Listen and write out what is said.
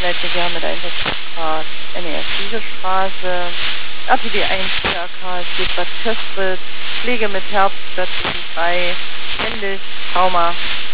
Leitverkehr mit Einsatzgrad NES Siegerstraße, RTW 1 CRK steht Bad Köstritz, Pflege mit Herz, statt 3, männlich, Trauma,